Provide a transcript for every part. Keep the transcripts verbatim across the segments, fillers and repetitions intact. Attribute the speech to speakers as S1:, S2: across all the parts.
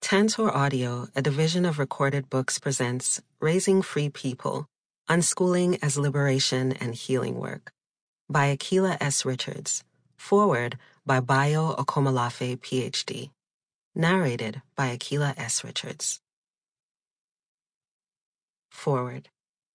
S1: Tantor Audio, a division of Recorded Books, presents Raising Free People, Unschooling as Liberation and Healing Work by Akilah S. Richards. Foreword by Bayo Okomolafe, P H D. Narrated by Akilah S. Richards. Foreword.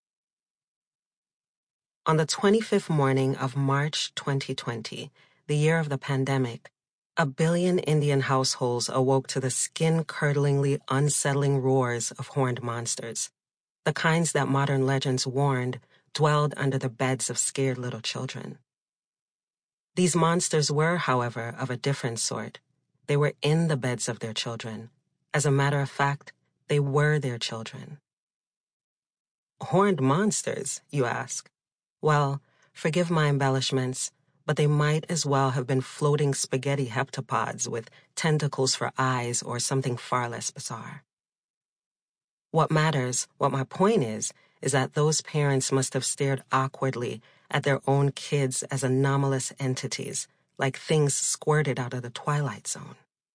S1: On the twenty-fifth morning of March twenty twenty, the year of the pandemic, a billion Indian households awoke to the skin-curdlingly unsettling roars of horned monsters, the kinds that modern legends warned dwelled under the beds of scared little children. These monsters were, however, of a different sort. They were in the beds of their children. As a matter of fact, they were their children. Horned monsters, you ask? Well, forgive my embellishments, but they might as well have been floating spaghetti heptapods with tentacles for eyes or something far less bizarre. What matters, what my point is, is that those parents must have stared awkwardly at their own kids as anomalous entities, like things squirted out of the Twilight Zone.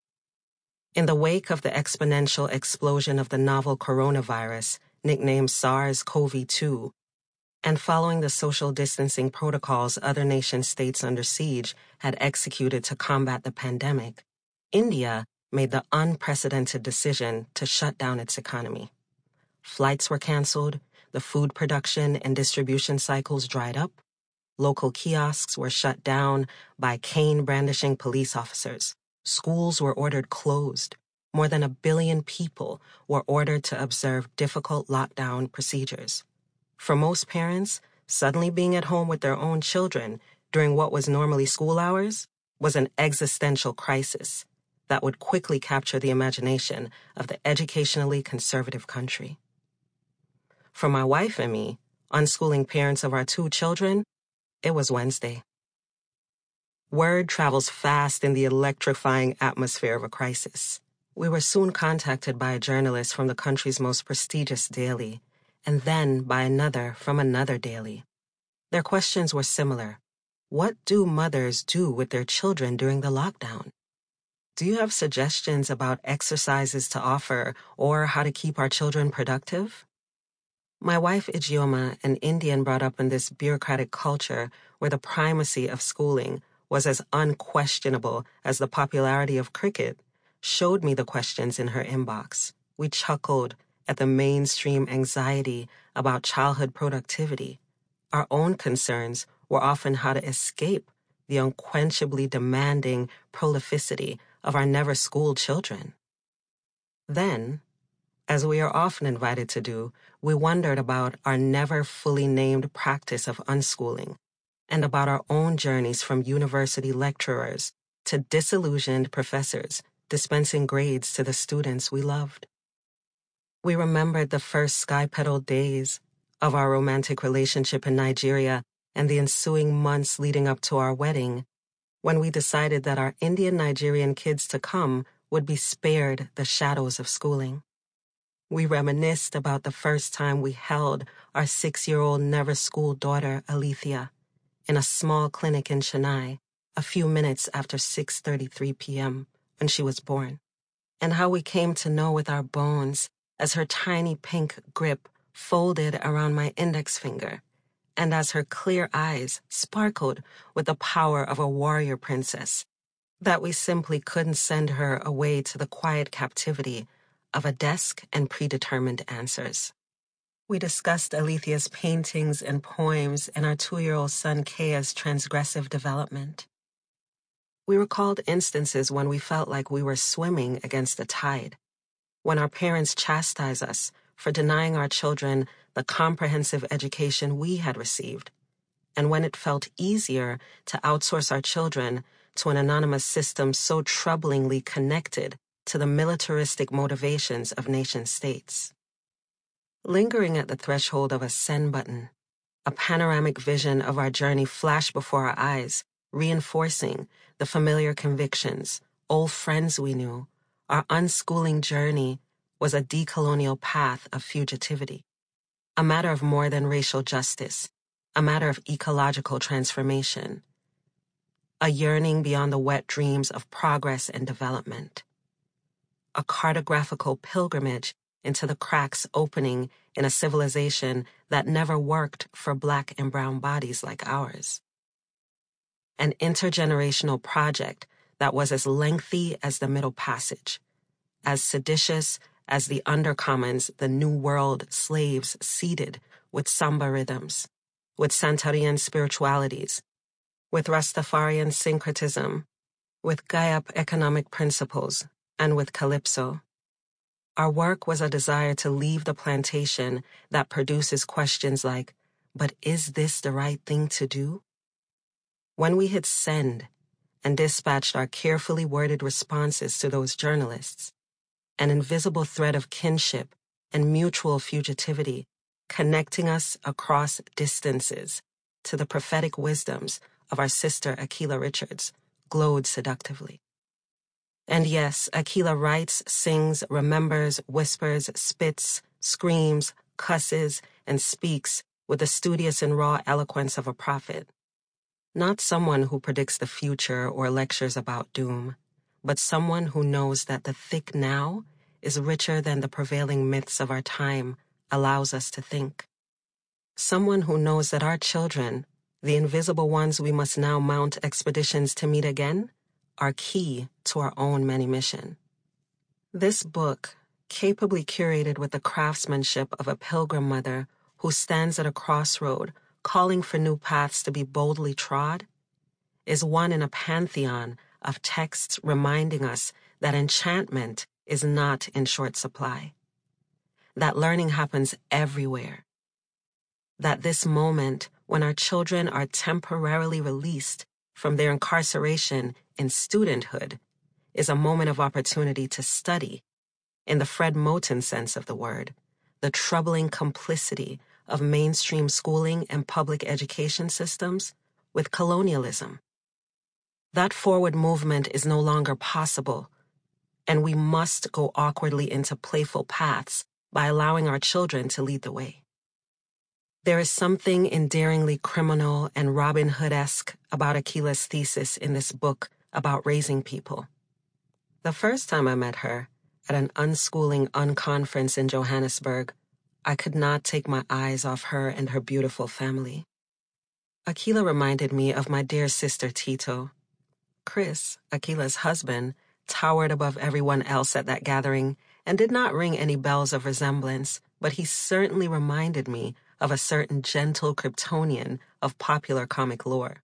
S1: In the wake of the exponential explosion of the novel coronavirus, nicknamed SARS-C o V two, and following the social distancing protocols other nation-states under siege had executed to combat the pandemic, India made the unprecedented decision to shut down its economy. Flights were canceled, the food production and distribution cycles dried up, local kiosks were shut down by cane-brandishing police officers, schools were ordered closed, more than a billion people were ordered to observe difficult lockdown procedures. For most parents, suddenly being at home with their own children during what was normally school hours was an existential crisis that would quickly capture the imagination of the educationally conservative country. For my wife and me, unschooling parents of our two children, it was Wednesday. Word travels fast in the electrifying atmosphere of a crisis. We were soon contacted by a journalist from the country's most prestigious daily, and then by another from another daily. Their questions were similar. What do mothers do with their children during the lockdown? Do you have suggestions about exercises to offer or how to keep our children productive? My wife Ijeoma, an Indian brought up in this bureaucratic culture where the primacy of schooling was as unquestionable as the popularity of cricket, showed me the questions in her inbox. We chuckled at the mainstream anxiety about childhood productivity. Our own concerns were often how to escape the unquenchably demanding prolificity of our never-schooled children. Then, as we are often invited to do, we wondered about our never fully named practice of unschooling and about our own journeys from university lecturers to disillusioned professors dispensing grades to the students we loved. We remembered the first sky-petaled days of our romantic relationship in Nigeria and the ensuing months leading up to our wedding, when we decided that our Indian-Nigerian kids to come would be spared the shadows of schooling. We reminisced about the first time we held our six-year-old never-schooled daughter, Alethea, in a small clinic in Chennai, a few minutes after six thirty-three p.m. when she was born, and how we came to know with our bones as her tiny pink grip folded around my index finger, and as her clear eyes sparkled with the power of a warrior princess, that we simply couldn't send her away to the quiet captivity of a desk and predetermined answers. We discussed Alethea's paintings and poems and our two-year-old son Kaya's transgressive development. We recalled instances when we felt like we were swimming against the tide, when our parents chastised us for denying our children the comprehensive education we had received, and when it felt easier to outsource our children to an anonymous system so troublingly connected to the militaristic motivations of nation-states. Lingering at the threshold of a send button, a panoramic vision of our journey flashed before our eyes, reinforcing the familiar convictions, old friends we knew. Our unschooling journey was a decolonial path of fugitivity, a matter of more than racial justice, a matter of ecological transformation, a yearning beyond the wet dreams of progress and development. a cartographical pilgrimage into the cracks opening in a civilization that never worked for Black and brown bodies like ours. An intergenerational project that was as lengthy as the Middle Passage, as seditious as the undercommons the New World slaves seeded with samba rhythms, with Santerian spiritualities, with Rastafarian syncretism, with Gayap economic principles, and with Calypso. Our work was a desire to leave the plantation that produces questions like, but is this the right thing to do? When we hit send and dispatched our carefully worded responses to those journalists, an invisible thread of kinship and mutual fugitivity connecting us across distances to the prophetic wisdoms of our sister Akilah Richards glowed seductively. And yes, Akilah writes, sings, remembers, whispers, spits, screams, cusses, and speaks with the studious and raw eloquence of a prophet. Not someone who predicts the future or lectures about doom, but someone who knows that the thick now is richer than the prevailing myths of our time allows us to think. Someone who knows that our children, the invisible ones we must now mount expeditions to meet again, are key to our own many-mission. This book, capably curated with the craftsmanship of a pilgrim mother who stands at a crossroad calling for new paths to be boldly trod, is one in a pantheon of texts reminding us that enchantment is not in short supply, that learning happens everywhere, that this moment when our children are temporarily released from their incarceration in studenthood is a moment of opportunity to study, in the Fred Moten sense of the word, the troubling complicity of mainstream schooling and public education systems with colonialism. That forward movement is no longer possible, and we must go awkwardly into playful paths by allowing our children to lead the way. There is something endearingly criminal and Robin Hood-esque about Akilah's thesis in this book about raising people. The first time I met her, at an unschooling unconference in Johannesburg, I could not take my eyes off her and her beautiful family. Akilah reminded me of my dear sister Tito. Chris, Akilah's husband, towered above everyone else at that gathering and did not ring any bells of resemblance, but he certainly reminded me of a certain gentle Kryptonian of popular comic lore.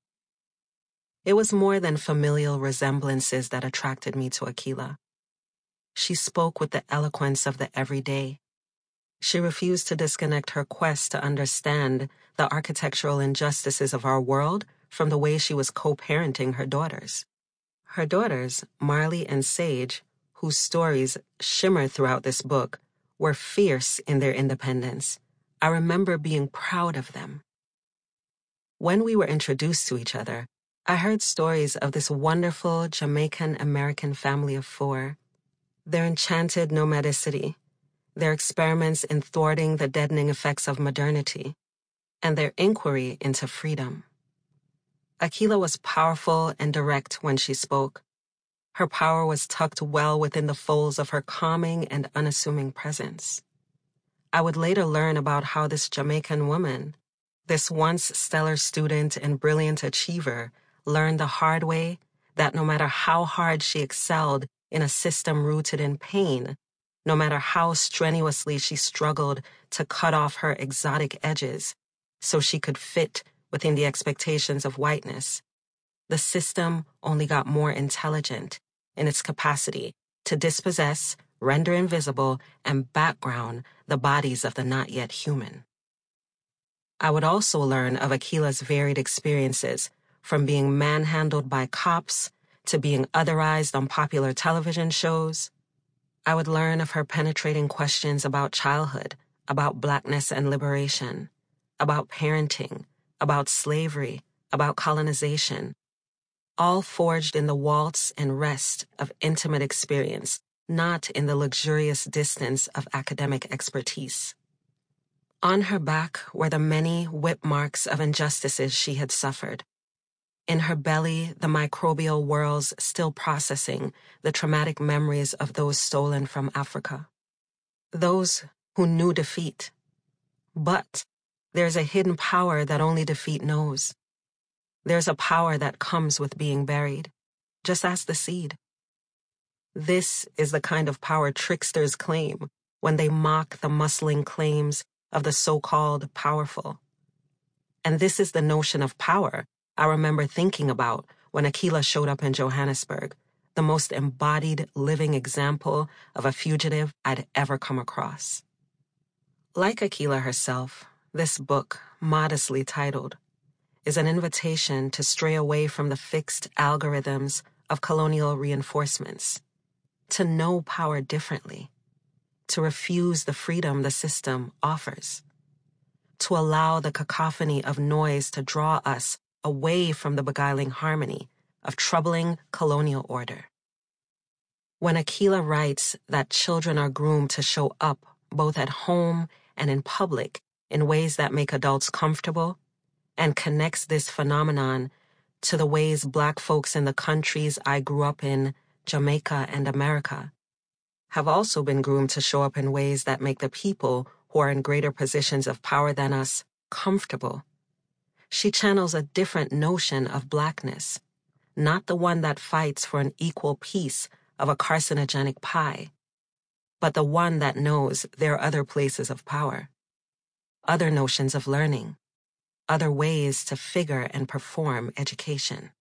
S1: It was more than familial resemblances that attracted me to Akilah. She spoke with the eloquence of the everyday. She refused to disconnect her quest to understand the architectural injustices of our world from the way she was co-parenting her daughters. Her daughters, Marley and Sage, whose stories shimmer throughout this book, were fierce in their independence. I remember being proud of them. When we were introduced to each other, I heard stories of this wonderful Jamaican-American family of four, their enchanted nomadicity, their experiments in thwarting the deadening effects of modernity, and their inquiry into freedom. Akilah was powerful and direct when she spoke. Her power was tucked well within the folds of her calming and unassuming presence. I would later learn about how this Jamaican woman, this once stellar student and brilliant achiever, learned the hard way that no matter how hard she excelled in a system rooted in pain, no matter how strenuously she struggled to cut off her exotic edges so she could fit within the expectations of whiteness, the system only got more intelligent in its capacity to dispossess, render invisible, and background the bodies of the not yet human. I would also learn of Akilah's varied experiences, from being manhandled by cops to being otherized on popular television shows. I would learn of her penetrating questions about childhood, about blackness and liberation, about parenting, about slavery, about colonization, all forged in the waltz and rest of intimate experience, not in the luxurious distance of academic expertise. On her back were the many whip marks of injustices she had suffered. In her belly, the microbial whirls still processing the traumatic memories of those stolen from Africa. Those who knew defeat. But there's a hidden power that only defeat knows. There's a power that comes with being buried, just as the seed. This is the kind of power tricksters claim when they mock the muscling claims of the so-called powerful. And this is the notion of power I remember thinking about when Akilah showed up in Johannesburg, the most embodied living example of a fugitive I'd ever come across. Like Akilah herself, this book, modestly titled, is an invitation to stray away from the fixed algorithms of colonial reinforcements, to know power differently, to refuse the freedom the system offers, to allow the cacophony of noise to draw us away from the beguiling harmony of troubling colonial order. When Akilah writes that children are groomed to show up both at home and in public in ways that make adults comfortable, and connects this phenomenon to the ways Black folks in the countries I grew up in, Jamaica and America, have also been groomed to show up in ways that make the people who are in greater positions of power than us comfortable, she channels a different notion of Blackness, not the one that fights for an equal piece of a carcinogenic pie, but the one that knows there are other places of power, other notions of learning, other ways to figure and perform education.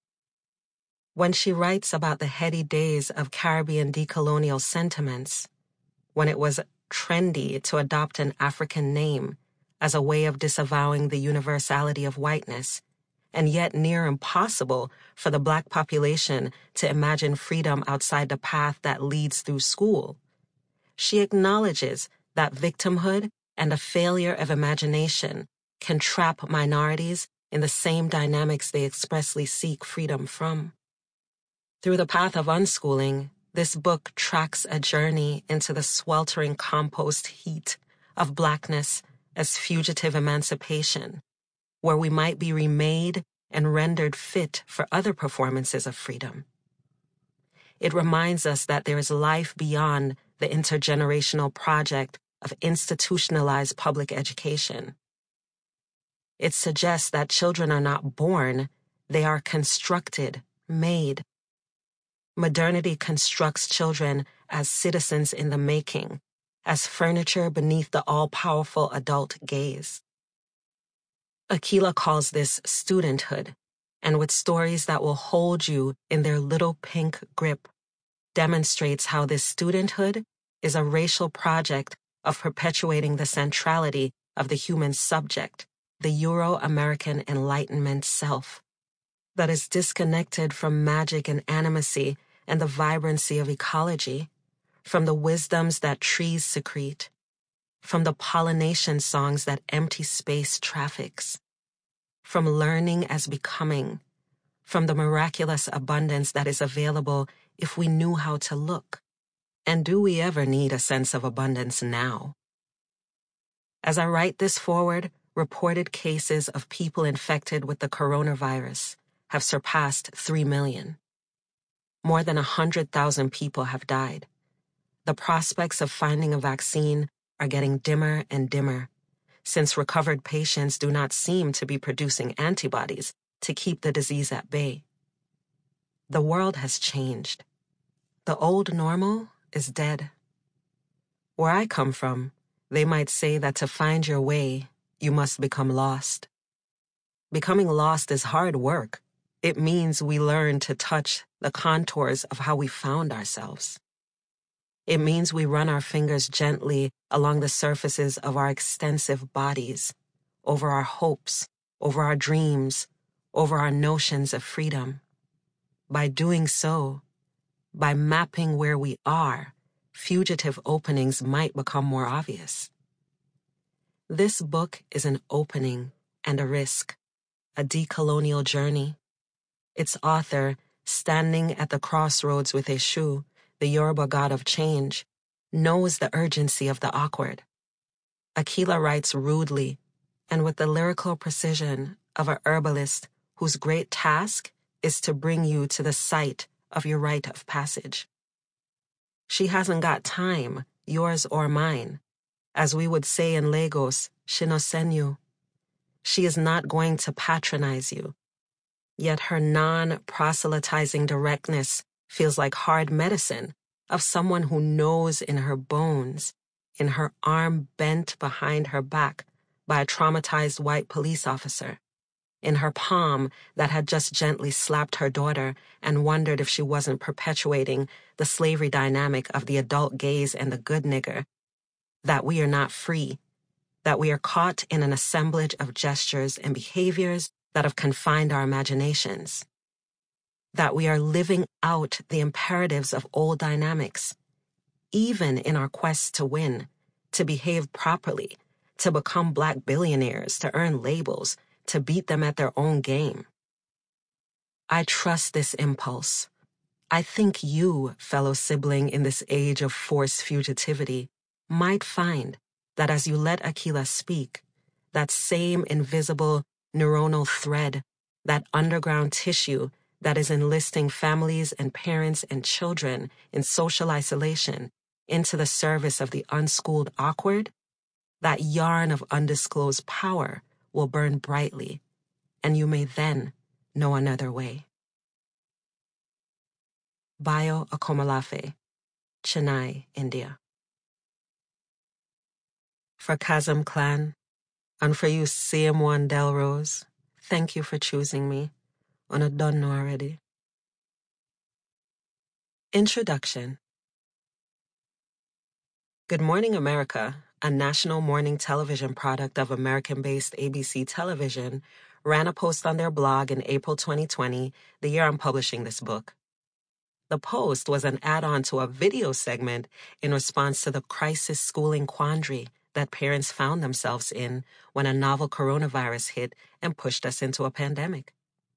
S1: When she writes about the heady days of Caribbean decolonial sentiments, when it was trendy to adopt an African name as a way of disavowing the universality of whiteness, and yet near impossible for the Black population to imagine freedom outside the path that leads through school, she acknowledges that victimhood and a failure of imagination can trap minorities in the same dynamics they expressly seek freedom from. Through the path of unschooling, this book tracks a journey into the sweltering compost heat of Blackness as fugitive emancipation, where we might be remade and rendered fit for other performances of freedom. It reminds us that there is life beyond the intergenerational project of institutionalized public education. It suggests that children are not born, they are constructed, made. Modernity constructs children as citizens in the making, as furniture beneath the all-powerful adult gaze. Akilah calls this studenthood, and with stories that will hold you in their little pink grip, demonstrates how this studenthood is a racial project of perpetuating the centrality of the human subject, the Euro-American Enlightenment self, that is disconnected from magic and animacy and the vibrancy of ecology, from the wisdoms that trees secrete, from the pollination songs that empty space traffics, from learning as becoming, from the miraculous abundance that is available if we knew how to look. And do we ever need a sense of abundance now? As I write this forward, reported cases of people infected with the coronavirus have surpassed three million. More than one hundred thousand people have died. The prospects of finding a vaccine are getting dimmer and dimmer, since recovered patients do not seem to be producing antibodies to keep the disease at bay. The world has changed. The old normal is dead. Where I come from, they might say that to find your way, you must become lost. Becoming lost is hard work. It means we learn to touch the contours of how we found ourselves. It means we run our fingers gently along the surfaces of our extensive bodies, over our hopes, over our dreams, over our notions of freedom. By doing so, by mapping where we are, fugitive openings might become more obvious. This book is an opening and a risk, a decolonial journey. Its author, standing at the crossroads with Eshu, the Yoruba god of change, knows the urgency of the awkward. Akilah writes rudely and with the lyrical precision of a herbalist whose great task is to bring you to the site of your rite of passage. She hasn't got time, yours or mine. As we would say in Lagos, shinosenyu. She is not going to patronize you. Yet her non-proselytizing directness feels like hard medicine of someone who knows in her bones, in her arm bent behind her back by a traumatized white police officer, in her palm that had just gently slapped her daughter and wondered if she wasn't perpetuating the slavery dynamic of the adult gaze and the good nigger, that we are not free, that we are caught in an assemblage of gestures and behaviors that have confined our imaginations, that we are living out the imperatives of old dynamics, even in our quest to win, to behave properly, to become black billionaires, to earn labels, to beat them at their own game. I trust this impulse. I think you, fellow sibling in this age of forced fugitivity, might find that as you let Akilah speak, that same invisible neuronal thread, that underground tissue that is enlisting families and parents and children in social isolation into the service of the unschooled awkward, that yarn of undisclosed power will burn brightly, and you may then know another way. Bayo Akomolafe, Chennai, India. For Chasm Clan, and for you C M one Delrose, thank you for choosing me. On a done already. Introduction. Good Morning America, a national morning television product of American-based A B C Television, ran a post on their blog in April twenty twenty, the year I'm publishing this book. The post was an add-on to a video segment in response to the crisis schooling quandary that parents found themselves in when a novel coronavirus hit and pushed us into a pandemic.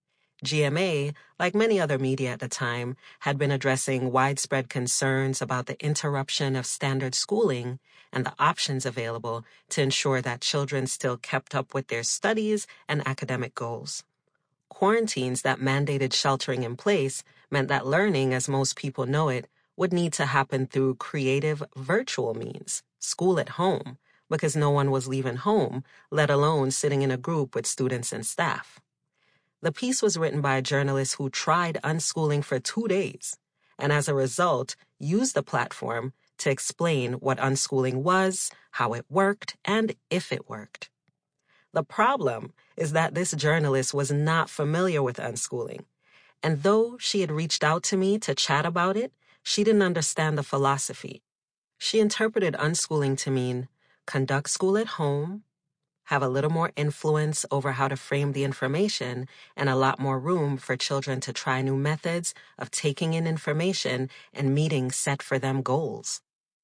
S1: G M A, like many other media at the time, had been addressing widespread concerns about the interruption of standard schooling and the options available to ensure that children still kept up with their studies and academic goals. Quarantines that mandated sheltering in place meant that learning, as most people know it, would need to happen through creative virtual means, school at home, because no one was leaving home, let alone sitting in a group with students and staff. The piece was written by a journalist who tried unschooling for two days, and as a result, used the platform to explain what unschooling was, how it worked, and if it worked. The problem is that this journalist was not familiar with unschooling, and though she had reached out to me to chat about it, she didn't understand the philosophy. She interpreted unschooling to mean conduct school at home, have a little more influence over how to frame the information, and a lot more room for children to try new methods of taking in information and meeting set for them goals.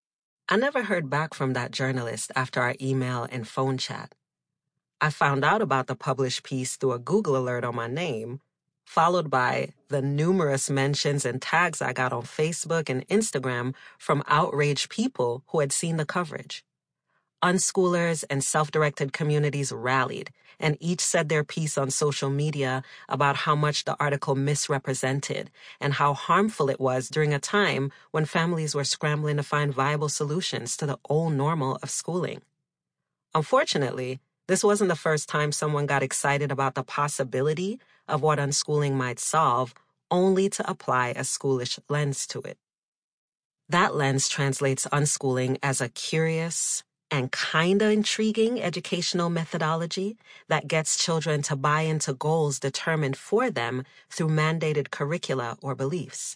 S1: I never heard back from that journalist after our email and phone chat. I found out about the published piece through a Google alert on my name, followed by the numerous mentions and tags I got on Facebook and Instagram from outraged people who had seen the coverage. Unschoolers and self-directed communities rallied, and each said their piece on social media about how much the article misrepresented and how harmful it was during a time when families were scrambling to find viable solutions to the old normal of schooling. Unfortunately, this wasn't the first time someone got excited about the possibility of what unschooling might solve, only to apply a schoolish lens to it. That lens translates unschooling as a curious and kinda intriguing educational methodology that gets children to buy into goals determined for them through mandated curricula or beliefs.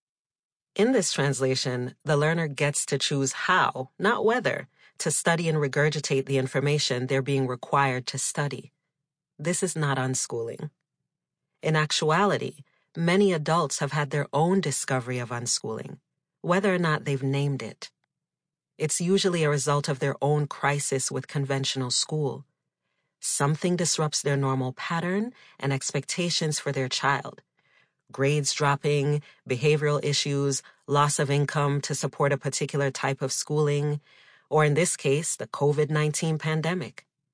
S1: In this translation, the learner gets to choose how, not whether, to study and regurgitate the information they're being required to study. This is not unschooling. In actuality, many adults have had their own discovery of unschooling, whether or not they've named it. It's usually a result of their own crisis with conventional school. Something disrupts their normal pattern and expectations for their child. Grades dropping, behavioral issues, loss of income to support a particular type of schooling, or in this case, the COVID nineteen pandemic.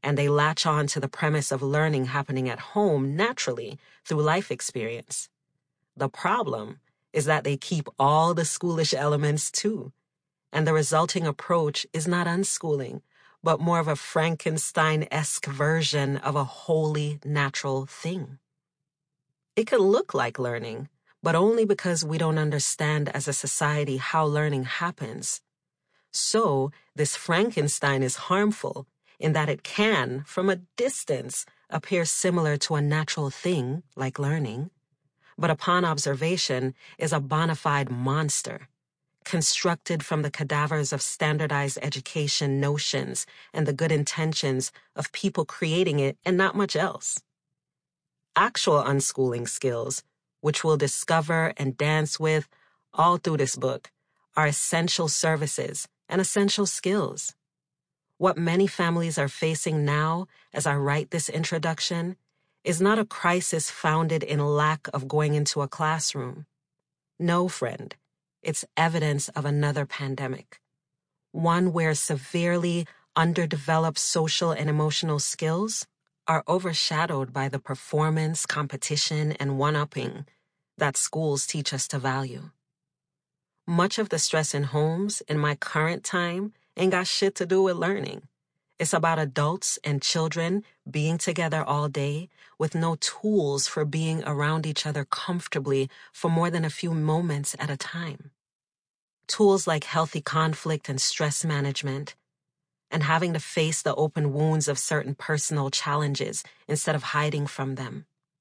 S1: and they latch on to the premise of learning happening at home naturally through life experience. The problem is that they keep all the schoolish elements too, and the resulting approach is not unschooling, but more of a Frankenstein-esque version of a wholly natural thing. It can look like learning, but only because we don't understand as a society how learning happens. So, this Frankenstein is harmful in that it can, from a distance, appear similar to a natural thing like learning, but upon observation is a bona fide monster, constructed from the cadavers of standardized education notions and the good intentions of people creating it and not much else. Actual unschooling skills, which we'll discover and dance with all through this book, are essential services and essential skills. What many families are facing now, as I write this introduction, is not a crisis founded in lack of going into a classroom. No, friend, it's evidence of another pandemic, one where severely underdeveloped social and emotional skills are overshadowed by the performance, competition, and one-upping that schools teach us to value. Much of the stress in homes in my current time ain't got shit to do with learning. It's about adults and children being together all day with no tools for being around each other comfortably for more than a few moments at a time. Tools like healthy conflict and stress management, and having to face the open wounds of certain personal challenges instead of hiding from them.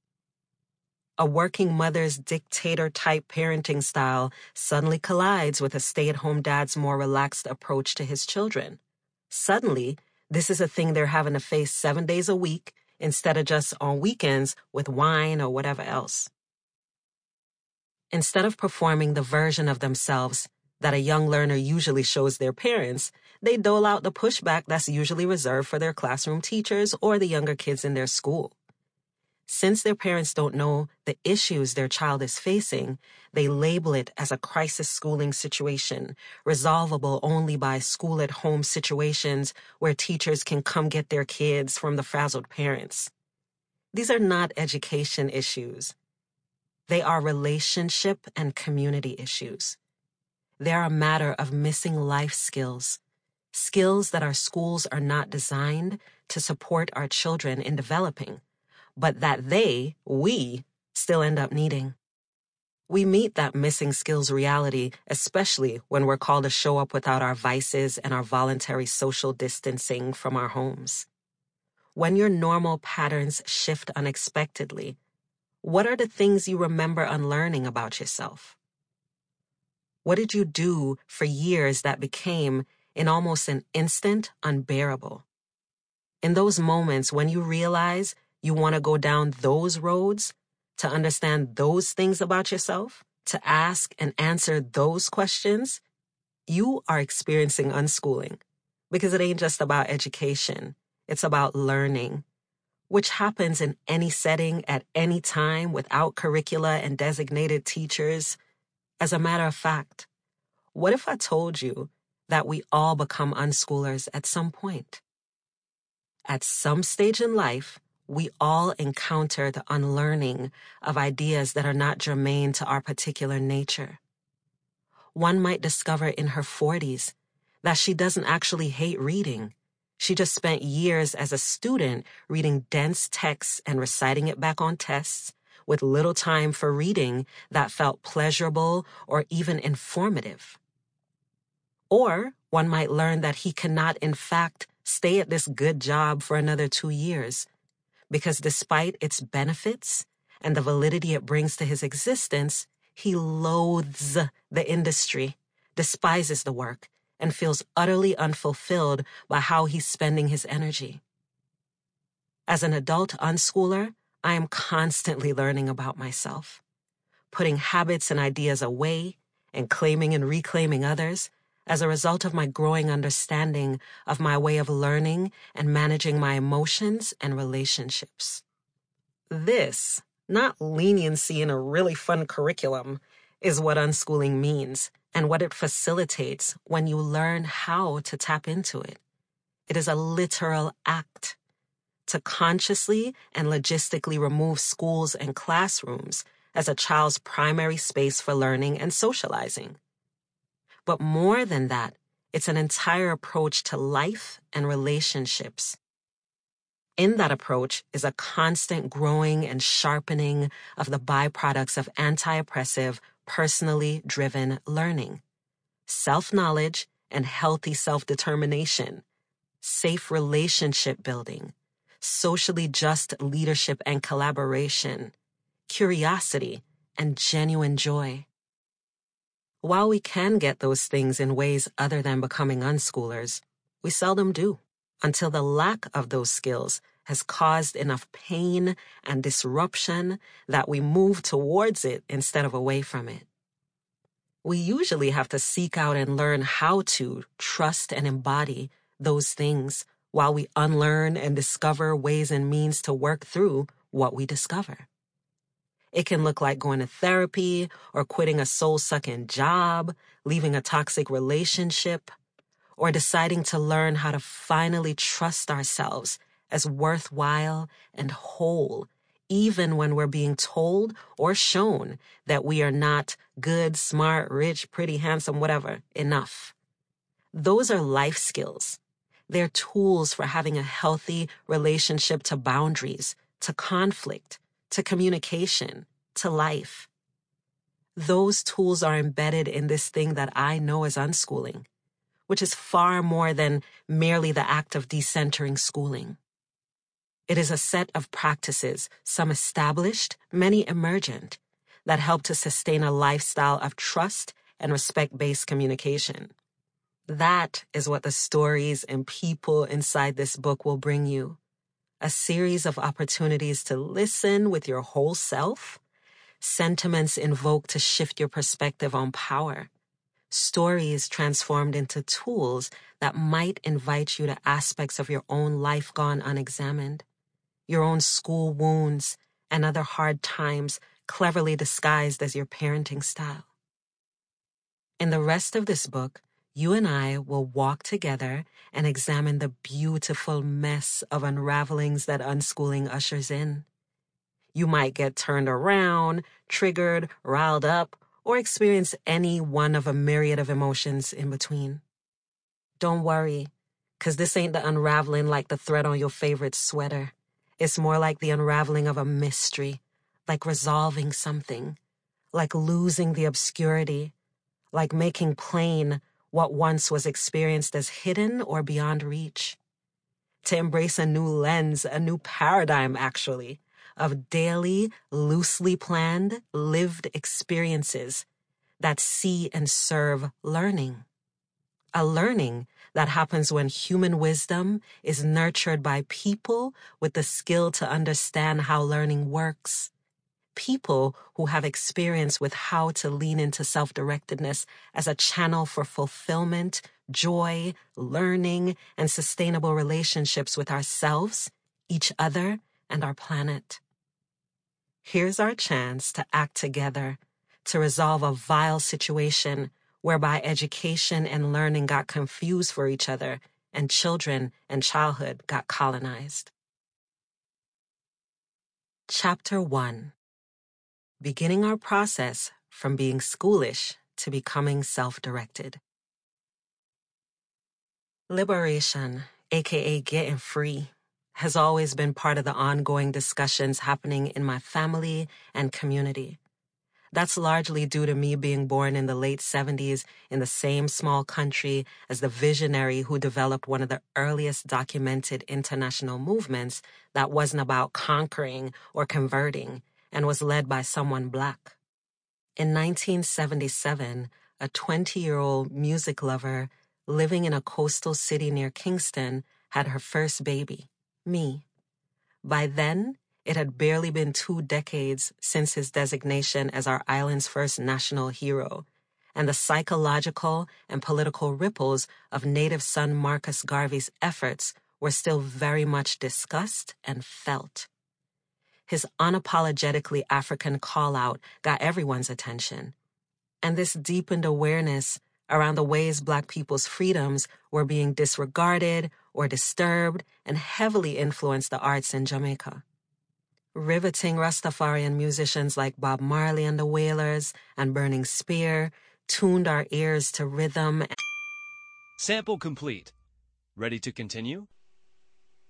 S1: A working mother's dictator-type parenting style suddenly collides with a stay-at-home dad's more relaxed approach to his children. Suddenly, this is a thing they're having to face seven days a week instead of just on weekends with wine or whatever else. Instead of performing the version of themselves that a young learner usually shows their parents, they dole out the pushback that's usually reserved for their classroom teachers or the younger kids in their school. Since their parents don't know the issues their child is facing, they label it as a crisis schooling situation, resolvable only by school-at-home situations where teachers can come get their kids from the frazzled parents. These are not education issues. They are relationship and community issues. They are a matter of missing life skills, skills that our schools are not designed to support our children in developing, but that they, we, still end up needing. We meet that missing skills reality, especially when we're called to show up without our vices and our voluntary social distancing from our homes. When your normal patterns shift unexpectedly, what are the things you remember unlearning about yourself? What did you do for years that became, in almost an instant, unbearable? In those moments when you realize you want to go down those roads, to understand those things about yourself, to ask and answer those questions, you are experiencing unschooling, because it ain't just about education. It's about learning, which happens in any setting at any time without curricula and designated teachers. As a matter of fact, what if I told you that we all become unschoolers at some point? At some stage in life, we all encounter the unlearning of ideas that are not germane to our particular nature. One might discover in her forties that she doesn't actually hate reading. She just spent years as a student reading dense texts and reciting it back on tests, with little time for reading that felt pleasurable or even informative. Or one might learn that he cannot, in fact, stay at this good job for another two years, because despite its benefits and the validity it brings to his existence, he loathes the industry, despises the work, and feels utterly unfulfilled by how he's spending his energy. As an adult unschooler, I am constantly learning about myself, putting habits and ideas away and claiming and reclaiming others as a result of my growing understanding of my way of learning and managing my emotions and relationships. This, not leniency in a really fun curriculum, is what unschooling means and what it facilitates when you learn how to tap into it. It is a literal act. to consciously and logistically remove schools and classrooms as a child's primary space for learning and socializing. But more than that, it's an entire approach to life and relationships. In that approach is a constant growing and sharpening of the byproducts of anti-oppressive, personally driven learning, self-knowledge and healthy self-determination, safe relationship building, socially just leadership and collaboration, curiosity, and genuine joy. While we can get those things in ways other than becoming unschoolers, we seldom do, until the lack of those skills has caused enough pain and disruption that we move towards it instead of away from it. We usually have to seek out and learn how to trust and embody those things while we unlearn and discover ways and means to work through what we discover. It can look like going to therapy or quitting a soul-sucking job, leaving a toxic relationship, or deciding to learn how to finally trust ourselves as worthwhile and whole, even when we're being told or shown that we are not good, smart, rich, pretty, handsome, whatever, enough. Those are life skills. They're tools for having a healthy relationship to boundaries, to conflict, to communication, to life. Those tools are embedded in this thing that I know as unschooling, which is far more than merely the act of decentering schooling. It is a set of practices, some established, many emergent, that help to sustain a lifestyle of trust and respect-based communication. That is what the stories and people inside this book will bring you. A series of opportunities to listen with your whole self, sentiments invoked to shift your perspective on power, stories transformed into tools that might invite you to aspects of your own life gone unexamined, your own school wounds and other hard times cleverly disguised as your parenting style. In the rest of this book, you and I will walk together and examine the beautiful mess of unravelings that unschooling ushers in. You might get turned around, triggered, riled up, or experience any one of a myriad of emotions in between. Don't worry, because this ain't the unraveling like the thread on your favorite sweater. It's more like the unraveling of a mystery, like resolving something, like losing the obscurity, like making plain what once was experienced as hidden or beyond reach. To embrace a new lens, a new paradigm, actually, of daily, loosely planned, lived experiences that see and serve learning. A learning that happens when human wisdom is nurtured by people with the skill to understand how learning works. People who have experience with how to lean into self-directedness as a channel for fulfillment, joy, learning, and sustainable relationships with ourselves, each other, and our planet. Here's our chance to act together, to resolve a vile situation whereby education and learning got confused for each other and children and childhood got colonized. Chapter one. Beginning our process from being schoolish to becoming self-directed. Liberation, aka getting free, has always been part of the ongoing discussions happening in my family and community. That's largely due to me being born in the late seventies in the same small country as the visionary who developed one of the earliest documented international movements that wasn't about conquering or converting and was led by someone Black. In nineteen seventy-seven, a twenty-year-old music lover living in a coastal city near Kingston had her first baby, me. By then, it had barely been two decades since his designation as our island's first national hero, and the psychological and political ripples of native son Marcus Garvey's efforts were still very much discussed and felt. His unapologetically African call-out got everyone's attention, and this deepened awareness around the ways Black people's freedoms were being disregarded or Disturbed and heavily influenced the arts in Jamaica. Riveting Rastafarian musicians like Bob Marley and the Wailers and Burning Spear tuned our ears to rhythm.
S2: Sample complete. Ready to continue?